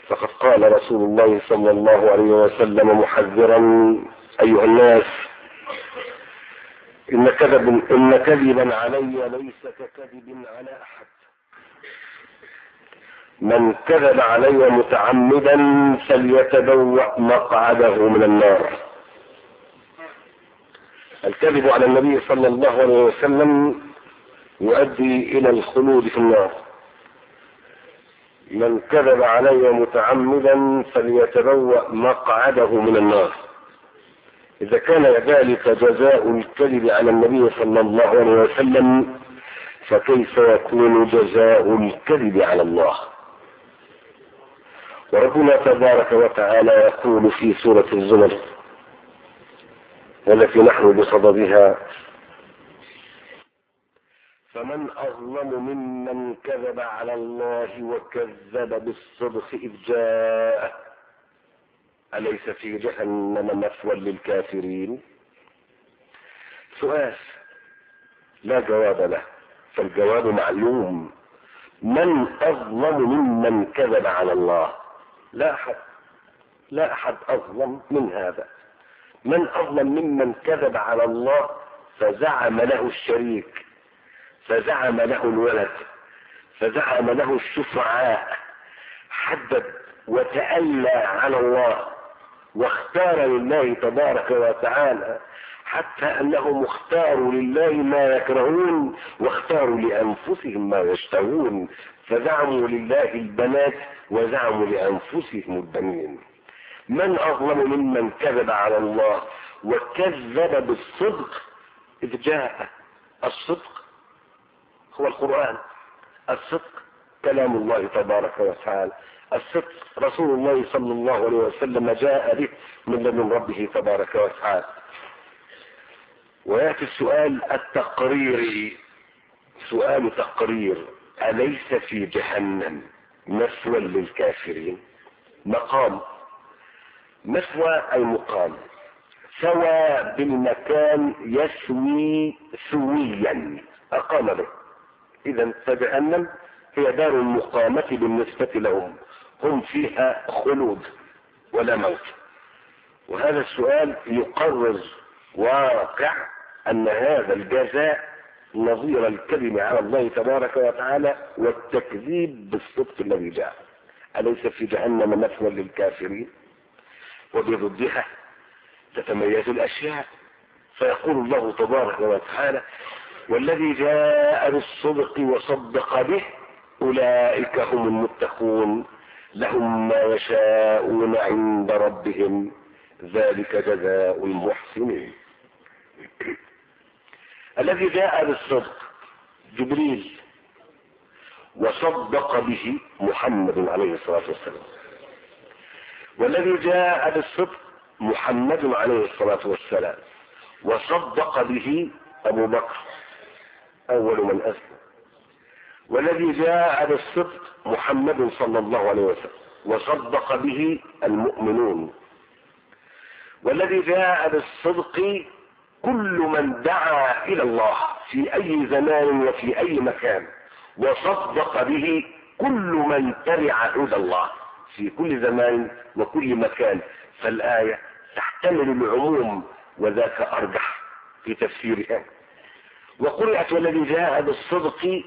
فقد قال رسول الله صلى الله عليه وسلم محذرا: أيها الناس، إن كذبا علي ليس ككذب على أحد. من كذب علي متعمدا فليتبوأ مقعده من النار. الكذب على النبي صلى الله عليه وسلم يؤدي إلى الخلود في النار. من كذب علي متعمدا فليتبوأ مقعده من النار. إذا كان ذلك جزاء الكذب على النبي صلى الله عليه وسلم، فكيف يكون جزاء الكذب على الله؟ وربنا تبارك وتعالى يقول في سورة الزمر والتي نحن بصددها: فمن أظلم ممن كذب على الله وكذب بالصدق إذ جاءه أليس في جهنم مثوى للكافرين؟ سؤال لا جواب له، فالجواب معلوم: من أظلم ممن كذب على الله؟ لا أحد أظلم من هذا. من أظلم ممن كذب على الله فزعم له الشريك، فزعم له الولد، فزعم له الشفعاء، حدد وتألى على الله واختار لله تبارك وتعالى، حتى أنهم اختاروا لله ما يكرهون واختاروا لأنفسهم ما يشتهون، فزعموا لله البنات وزعموا لأنفسهم البنين. من أظلم ممن كذب على الله وكذب بالصدق إذ جاء. الصدق هو القرآن، الصدق كلام الله تبارك وتعالى، الصدق رسول الله صلى الله عليه وسلم جاء به من لدن ربه تبارك وتعالى. ويأتي السؤال التقريري، سؤال تقرير: أليس في جهنم مثوى للكافرين؟ مقام، مثوى أي مقام، سوى بالمكان يسوي سويا، أقام به. إذا فجهنم هي دار المقامة بالنسبة لهم، هم فيها خلود ولا موت. وهذا السؤال يقرر واقع أن هذا الجزاء نظير الكذب على الله تبارك وتعالى والتكذيب بالصدق الذي جاء. أليس في جهنم مثوى للكافرين؟ وبضدها تتميز الأشياء، فيقول الله تبارك وتعالى: والذي جاء بالصدق وصدق به أولئك هم المتقون لهم ما يشاءون عند ربهم ذلك جزاء المحسنين. الذي جاء بالصدق جبريل، وصدق به محمد عليه الصلاة والسلام. والذي جاء بالصدق محمد عليه الصلاة والسلام، وصدق به أبو بكر أول من أسلم. والذي جاء بالصدق محمد صلى الله عليه وسلم، وصدق به المؤمنون. والذي جاء بالصدق كل من دعا إلى الله في أي زمان وفي أي مكان، وصدق به كل من تبع هدى الله في كل زمان وكل مكان. فالآية تحتمل العموم وذاك أرجح في تفسيرها. وقرأت والذي جاء بالصدق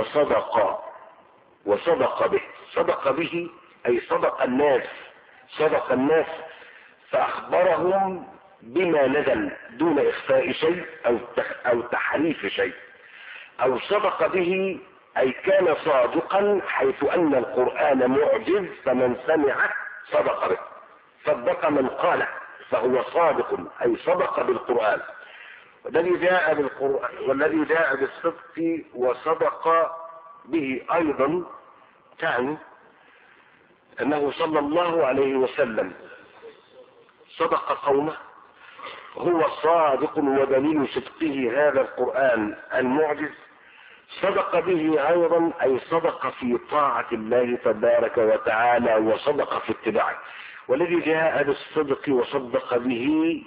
وصدق به. صدق به أي صدق الناس فأخبرهم بما نزل دون إخفاء شيء أو تحريف شيء. أو صدق به أي كان صادقا، حيث أن القرآن معجز، فمن سمع صدق به. صدق من قال فهو صادق، أي صدق بالقرآن. والذي جاء بالصدق وصدق به أيضا تعني أنه صلى الله عليه وسلم صدق قومه، هو صادق ودليل صدقه هذا القرآن المعجز. صدق به أيضا أي صدق في طاعة الله تبارك وتعالى، وصدق في اتباعه. والذي جاء بالصدق وصدق به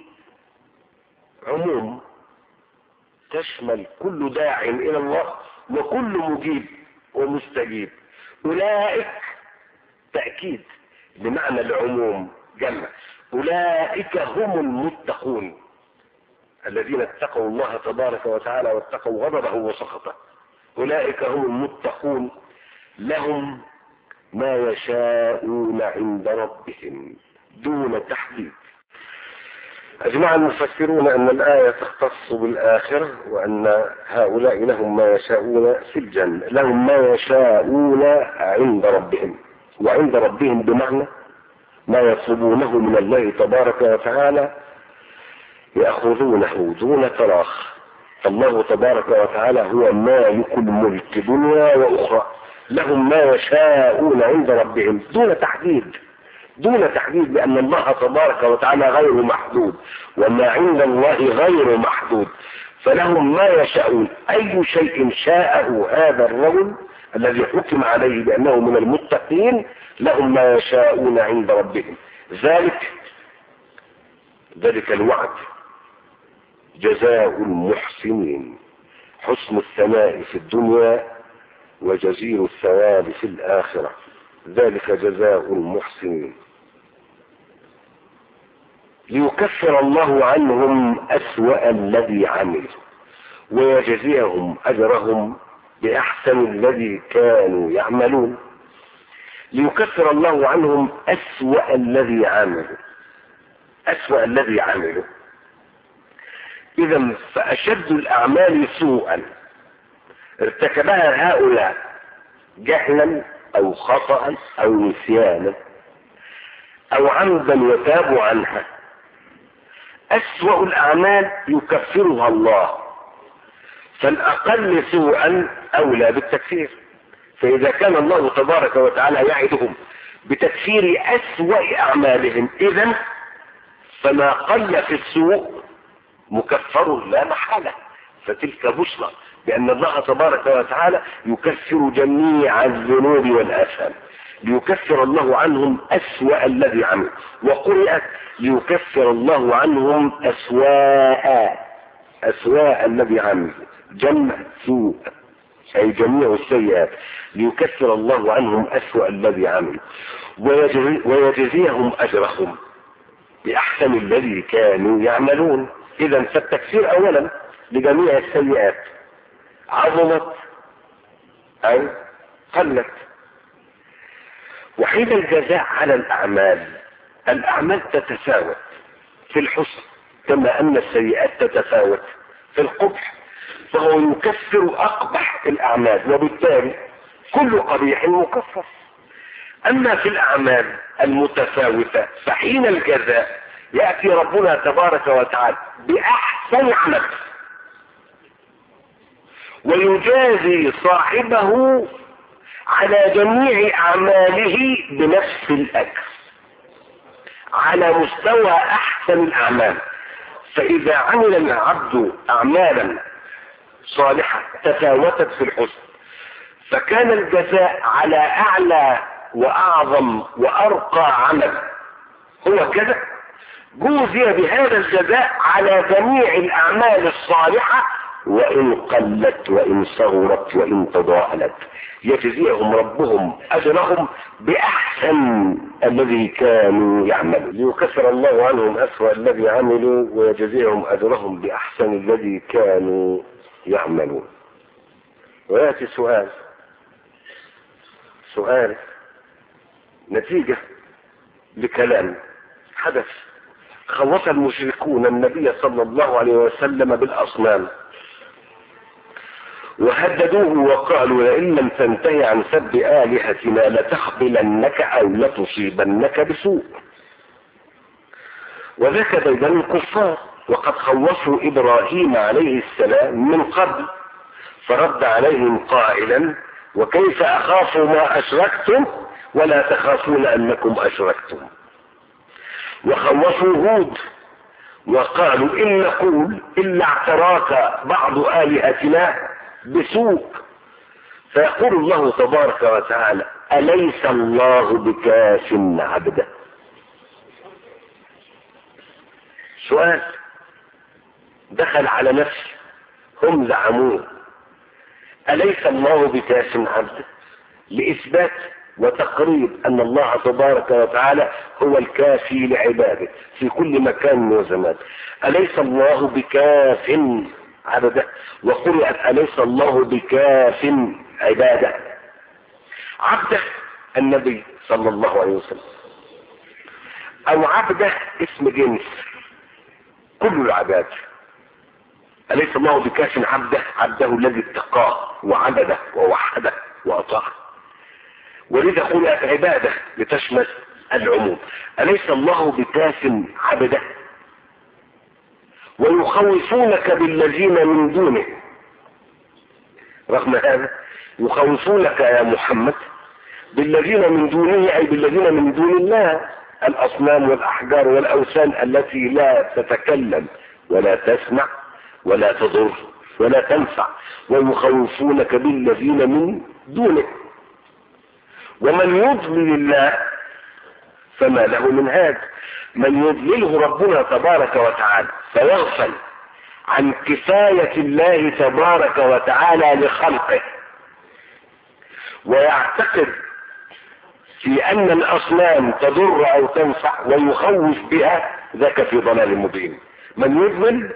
عموم تشمل كل داع إلى الله وكل مجيب ومستجيب. أولئك تأكيد بمعنى العموم جمع. أولئك هم المتقون الذين اتقوا الله تبارك وتعالى واتقوا غضبه وسخطه. أولئك هم المتقون لهم ما يشاءون عند ربهم دون تحديد. أجمع المفسرون أن الآية تختص بالآخرة، وأن هؤلاء لهم ما يشاءون في الجنة، لهم ما يشاءون عند ربهم، وعند ربهم بمعنى ما يطلبونه من الله تبارك وتعالى يأخذونه دون تراخ. الله تبارك وتعالى هو مالك الملك دنيا وأخرى، لهم ما يشاءون عند ربهم دون تحديد، دون تحديد، لأن الله تبارك وتعالى غير محدود، وما عند الله غير محدود، فلهم ما يشاءون. أي شيء شاءه هذا الرجل الذي حكم عليه بأنه من المتقين لهم ما يشاءون عند ربهم. ذلك الوعد جزاء المحسنين، حسن الثناء في الدنيا وجزيل الثواب في الآخرة، ذلك جزاء المحسنين. ليكفر الله عنهم أسوأ الذي عملوا ويجزيهم أجرهم بأحسن الذي كانوا يعملون. ليكفر الله عنهم أسوأ الذي عملوا، أسوأ الذي عملوا. إذا فأشد الأعمال سوءا ارتكبها هؤلاء جهلا أو خطأ أو نسيانا أو عمدا وتابوا عنها، أسوأ الأعمال يكفرها الله، فالأقل سوءا أولى بالتكفير. فإذا كان الله تبارك وتعالى يعدهم بتكفير أسوأ أعمالهم، إذن فما قل في السوء مكفر لا محالة، فتلك بشرى بأن الله تبارك وتعالى يكفر جميع الذنوب والآثام. ليكفر الله عنهم أسوأ الذي عملوا، وقرئت ليكفر الله عنهم أسواء الذي عملوا، جمع سوء أي جميع السيئات. ليكفر الله عنهم أسوأ الذي عملوا ويجزيهم أجرهم بأحسن الذي كانوا يعملون. إذا فالتكفير أولا لجميع السيئات عظمت أو قلت. وحين الجزاء على الأعمال تتفاوت في الحسن كما أن السيئات تتفاوت في القبح، فهو يكفر أقبح الأعمال، وبالتالي كل قبيح مكفر. أما في الأعمال المتفاوتة فحين الجزاء يأتي ربنا تبارك وتعالى بأحسن عمل ويجازي صاحبه على جميع أعماله بنفس الأجر على مستوى أحسن الأعمال. فإذا عمل العبد أعمالا صالحة تفاوتت في الحسن، فكان الجزاء على أعلى وأعظم وأرقى عمل هو كذا، جوزي بهذا الجزاء على جميع الأعمال الصالحة وإن قلت وإن صغرت وإن تضاءلت، يجزيهم ربهم أجرهم بأحسن الذي كانوا يعملون. ليكفر الله عنهم أسوأ الذي عملوا ويجزيهم أجرهم بأحسن الذي كانوا يعملون. ويأتي سؤال نتيجة لكلام حدث. خوف المشركون النبي صلى الله عليه وسلم بالأصنام وهددوه وقالوا لئن لم تنتهي عن سب آلهتنا لتخبلنك أو لتصيبنك بسوء. وذاك بين الكفار، وقد خوفوا إبراهيم عليه السلام من قبل، فرد عليهم قائلا وكيف أخاف ما أشركتم ولا تخافون أنكم أشركتم. وخوفوا هود وقالوا إن نقول إلا اعتراك بعض آلهتنا بسوء. فيقول الله تبارك وتعالى أليس الله بكاف عبده؟ سؤال دخل على نفسه، هم زعموه أليس الله بكاف عبده لإثبات وتقرير أن الله تبارك وتعالى هو الكافي لعباده في كل مكان وزمان. أليس الله بكاف عبده؟ وقرأت أليس الله بكاف عباده. عبده النبي صلى الله عليه وسلم، أو عبده اسم جنس كل العباد. أليس الله بكاف عبده؟ عبده الذي اتقاه وعبده ووحده وأطاعه. ولذا قلت عباده لتشمل العموم. أليس الله بكاف عبده؟ ويخوفونك بالذين من دونه. رغم هذا يخوفونك يا محمد بالذين من دونه، أي بالذين من دون الله، الأصنام والأحجار والأوثان التي لا تتكلم ولا تسمع ولا تضر ولا تنفع. ويخوفونك بالذين من دونه. ومن يضلل الله فما له من هاد. من يضلله ربنا تبارك وتعالى فيغفل عن كفاية الله تبارك وتعالى لخلقه، ويعتقد في أن الأصنام تضر أو تنفع ويخوف بها، ذاك في ضلال مبين. من يضلل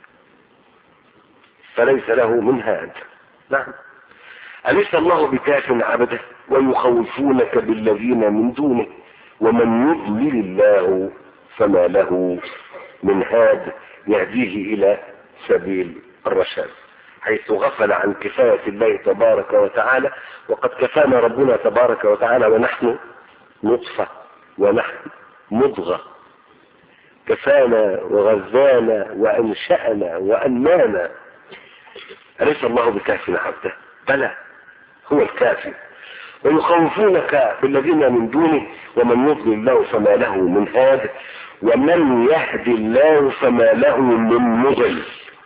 فليس له من هاد. نعم. أليس الله بكاف عبده؟ ويخوفونك بالذين من دونه. ومن يضلل الله فما له من هاد يهديه إلى سبيل الرشاد، حيث غفل عن كفاية الله تبارك وتعالى. وقد كفانا ربنا تبارك وتعالى ونحن نطفة ونحن مضغة. كفانا وغذانا وأنشأنا وأنانا. أليس الله بكاف عبده؟ بلى، هو الكافي. ويخوفونك بالذين من دونه. ومن يضلل الله فما له من هاد. ومن يهدي الله فما له من مضل.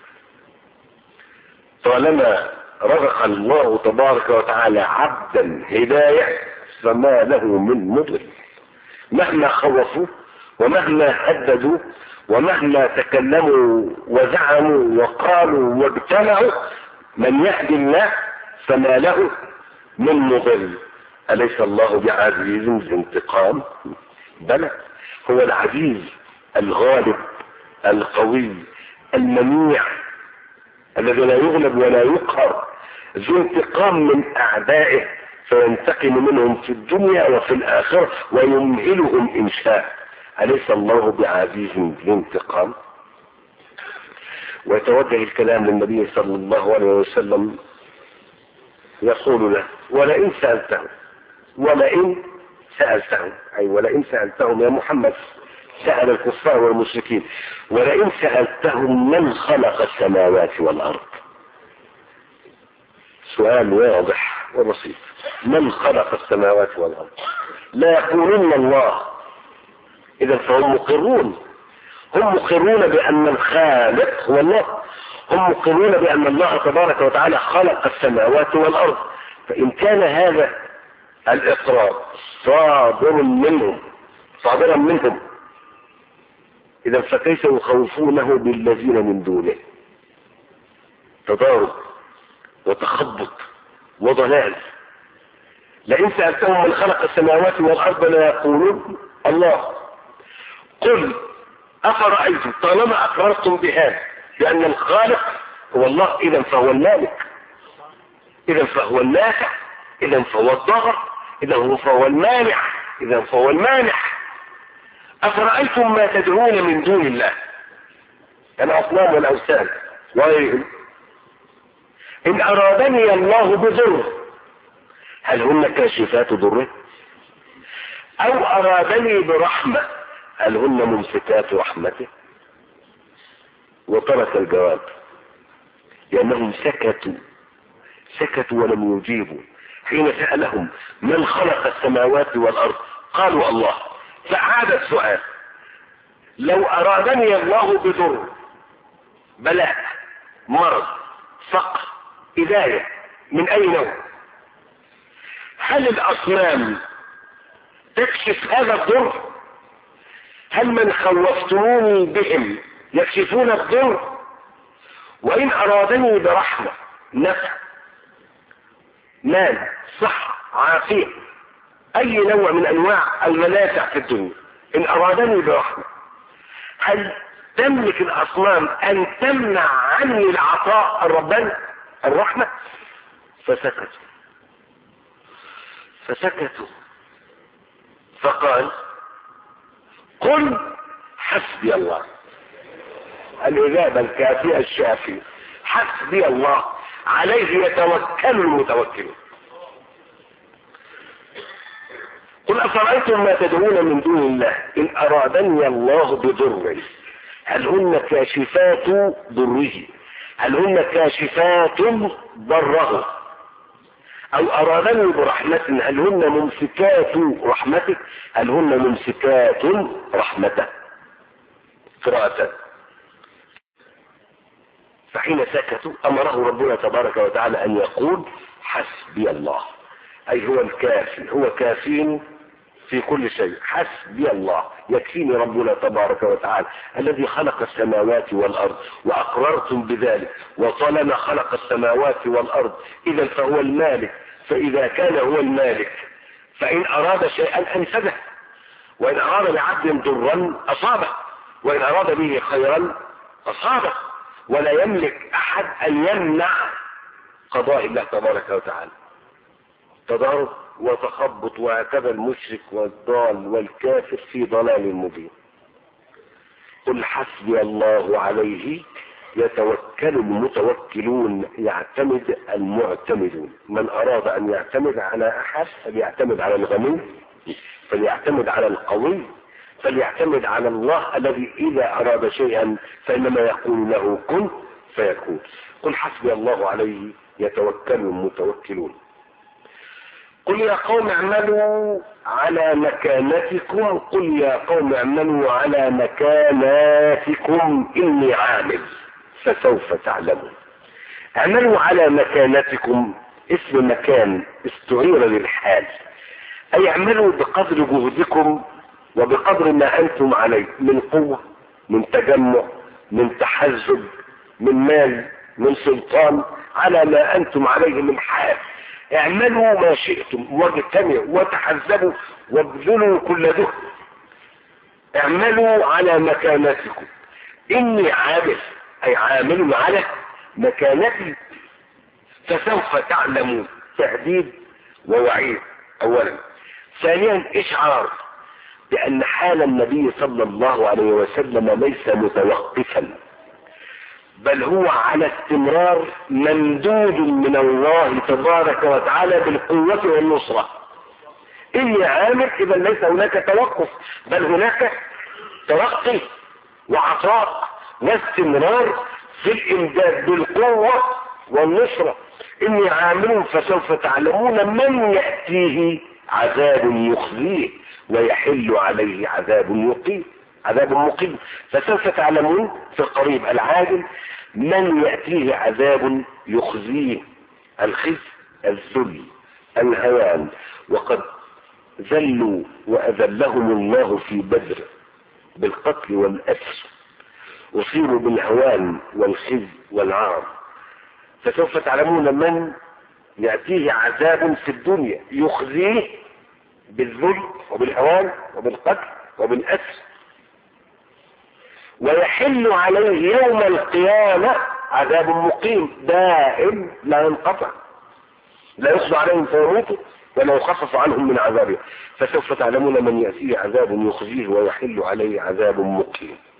طالما رزق الله تبارك وتعالى عبدا هداية فما له من مضل. مهما خوفوا ومهما هددوا ومهما تكلموا وزعموا وقالوا واجتمعوا، من يهدي الله فما له من مضل. أليس الله بعزيز ذي انتقام؟ بلى، هو العزيز الغالب القوي المنيع الذي لا يغلب ولا يقهر، ذو انتقام من أعدائه، فينتقم منهم في الدنيا وفي الآخرة ويمهلهم إن شاء. أليس الله بعزيز ذي انتقام؟ ويتوجه الكلام للنبي صلى الله عليه وسلم يقول له: ولئن سألتهم، ولئن سألتهم، أي ولئن سألتهم يا محمد، سأل الكفار والمشركين، ولئن سألتهم من خلق السماوات والأرض. سؤال واضح وبسيط: من خلق السماوات والأرض؟ لا يقولون الله. إذا فهم مقرون، هم مقرون بأن الخالق هو الله، هم مقرون بأن الله تبارك وتعالى خلق السماوات والأرض. فإن كان هذا الإقرار صادرا منهم، إذا فكيف يخوفونه بالذين من دونه؟ تضارب وتخبط وضلال. لئن سألتهم من خلق السماوات والأرض لا يقولون الله. قل أفرأيتم، طالما أقررتم بهذا بأن الخالق هو الله، إذا فهو المالك، إذا فهو النافع، إذا فهو الضار، إذا فهو المانع، إذا فهو المانح. أفرأيتم ما تدعون من دون الله، الأصنام والأوثان وغيرهم، إن أرادني الله بضر هل هن كاشفات ضره؟ أو أرادني برحمة هل هن ممسكات رحمته؟ وترك الجواب، لأنهم سكتوا ولم يجيبوا حين سألهم من خلق السماوات والأرض، قالوا الله. فعاد السؤال: لو أرادني الله بضر، بلاء، مرض، فقر، إذاية، من أي نوع، هل الأصنام تكشف هذا الضر؟ هل من خوفتموني بهم يكشفون الضر؟ وإن أرادني برحمة، نفع، مال، صحة، عافية، اي نوع من انواع المنافع في الدنيا، ان ارادني برحمة، هل تملك الاصنام ان تمنع عني العطاء الرباني الرحمة؟ فسكتوا فقال قل حسبي الله. الإجابة الكافية الشافية، حسبي الله عليه يتوكل المتوكلون. قل أفرأيتم ما تدعون من دون الله إن أرادني الله بضر هل هن كاشفات ضره، هل هن كاشفات ضره، أو أرادني برحمة هل هن ممسكات رحمته، هل هن ممسكات رحمته. قراءة. فحين سكتوا أمره ربنا تبارك وتعالى أن يقول حسبي الله، أي هو الكافي، هو كافين في كل شيء. حسبي الله، يكفيني ربنا تبارك وتعالى الذي خلق السماوات والأرض، وأقررتم بذلك، وطالما خلق السماوات والأرض إذا فهو المالك، فإذا كان هو المالك فإن أراد شيئا أنفذه، وإن أراد لعبد ضرا أصابه، وإن أراد به خيرا أصابه، ولا يملك أحد أن يمنع قضاء الله تبارك وتعالى. تضارب وتخبط، وهكذا المشرك والضال والكافر في ضلال مبين. قل حسبي الله عليه يتوكل المتوكلون، يعتمد المعتمدون. من أراد أن يعتمد على أحد فليعتمد على الغني، فليعتمد على القوي، فليعتمد على الله الذي إذا أراد شيئا فإنما يقول له كن فيكون. قل حسبي الله عليه يتوكل المتوكلون. قل يا قوم اعملوا على مكانتكم، قل يا قوم اعملوا على مكاناتكم إني عامل فسوف تعلمون. اعملوا على مكانتكم اسم مكان استعير للحال، أي اعملوا بقدر جهدكم وبقدر ما أنتم عليه من قوة، من تجمع، من تحزب، من مال، من سلطان، على ما أنتم عليه من حال. اعملوا ما شئتم واجتمعوا وتحزبوا وابذلوا كل جهد. اعملوا على مكانتكم إني عامل، أي عامل على مكانتي فسوف تعلمون. تهديد ووعيد أولا. ثانيا إشعار بأن حال النبي صلى الله عليه وسلم ليس متوقفا، بل هو على استمرار ممدود من الله تبارك وتعالى بالقوة والنصرة. إني عامل إذا ليس هناك توقف، بل هناك ترقي وعطاء واستمرار في الإمداد بالقوة والنصرة. إني عامل فسوف تعلمون من يأتيه عذاب يخزيه ويحل عليه عذاب مقيم. فسوف تعلمون في القريب العاجل من يأتيه عذاب يخزيه، الخزي الذل الهوان، وقد ذلوا وأذلهم الله في بدر بالقتل والأسر، أصيبوا بالهوان والخزي والعار. فسوف تعلمون من يأتيه عذاب في الدنيا يخزيه بالذل وبالهوان وبالقتل وبالأسر، ويحل عليه يوم القيامة عذاب مقيم دائم لا ينقطع، لا يخفى عليهم فيموتوا ولا يخفف عنهم من عذابه. فسوف تعلمون من يأتيه عذاب يخزيه ويحل عليه عذاب مقيم.